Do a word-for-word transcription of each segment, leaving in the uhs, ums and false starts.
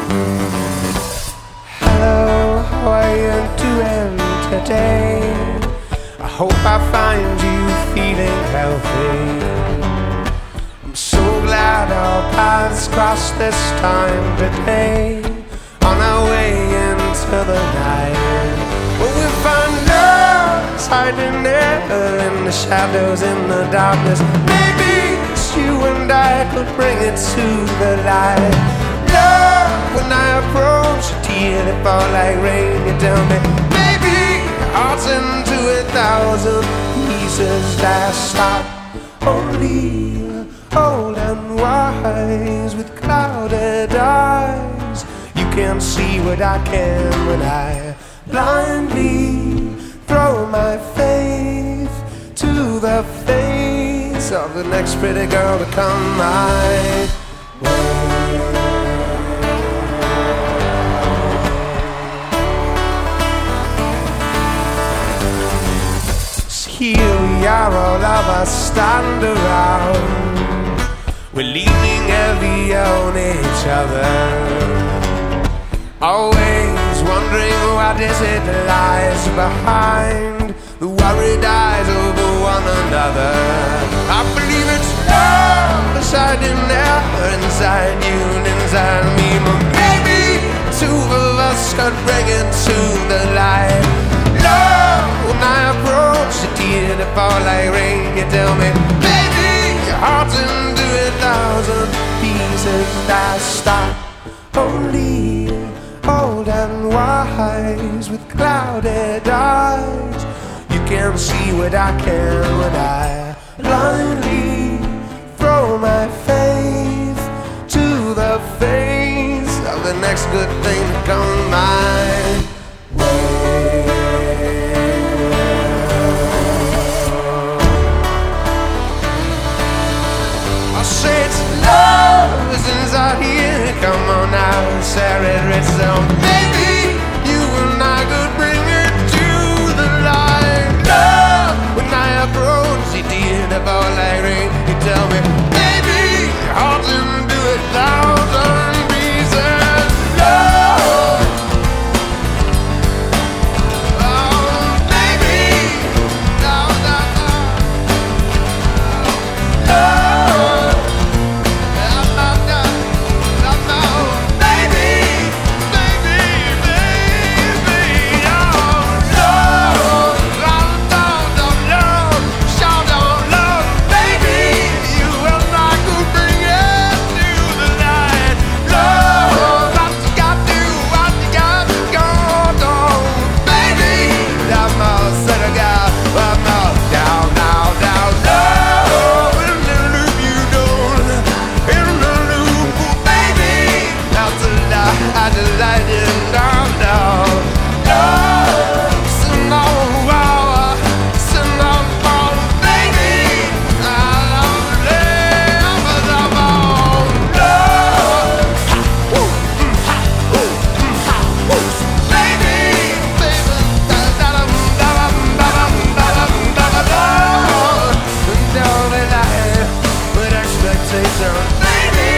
Hello, how are you doing today? I hope I find you feeling healthy. I'm so glad our paths crossed this time today, on our way into the night. Will we find us hiding there in the shadows, in the darkness? Maybe it's you and I could bring it to the light. Love, when I approach a tear that fall like rain, you tell me, maybe hearts into a thousand pieces that stop. Only old and wise with clouded eyes, you can see what I can when I blindly throw my faith to the face of the next pretty girl to come my way. Here we are, all of us stand around, we're leaning heavy on each other, always wondering what is it lies behind the worried eyes over one another. I believe it's love inside in there, inside you and inside me. But maybe two of us could bring it to the light. Love, when I approach the tear that fall like rain, you tell me, baby, your heart's into a thousand pieces that stop. Only old and wise with clouded eyes, you can see what I can when I blindly throw my faith to the face of the next good thing to come my way. I say it's love is inside here, come on now, Sarah, it's on. Maybe you and I could bring it to the light. Love, when I approach the dear, the fall like rain, you tell me, baby, your heart's into a thousand pieces. Love, oh, baby, no, no, no. Love, no, no, no, no, no. Baby, baby, baby, oh, love, love, love, love, love, shout out love, baby, you and I could bring it to the light. Love, what you got to, what you got to go, go, baby, that mouth said I got, that mouth down, down, down, love, in the loop you don't, in the loop, baby, that's a lie, I just like it down, down, love, send on wow, send on wow, baby, I love it, but I'm on love, ha, woo, mm, ha, woo, mm, ha, woo, baby, baby, da da da da da da da da da da, don't be lying with expectation, baby.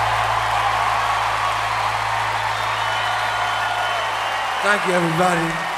Thank you, everybody.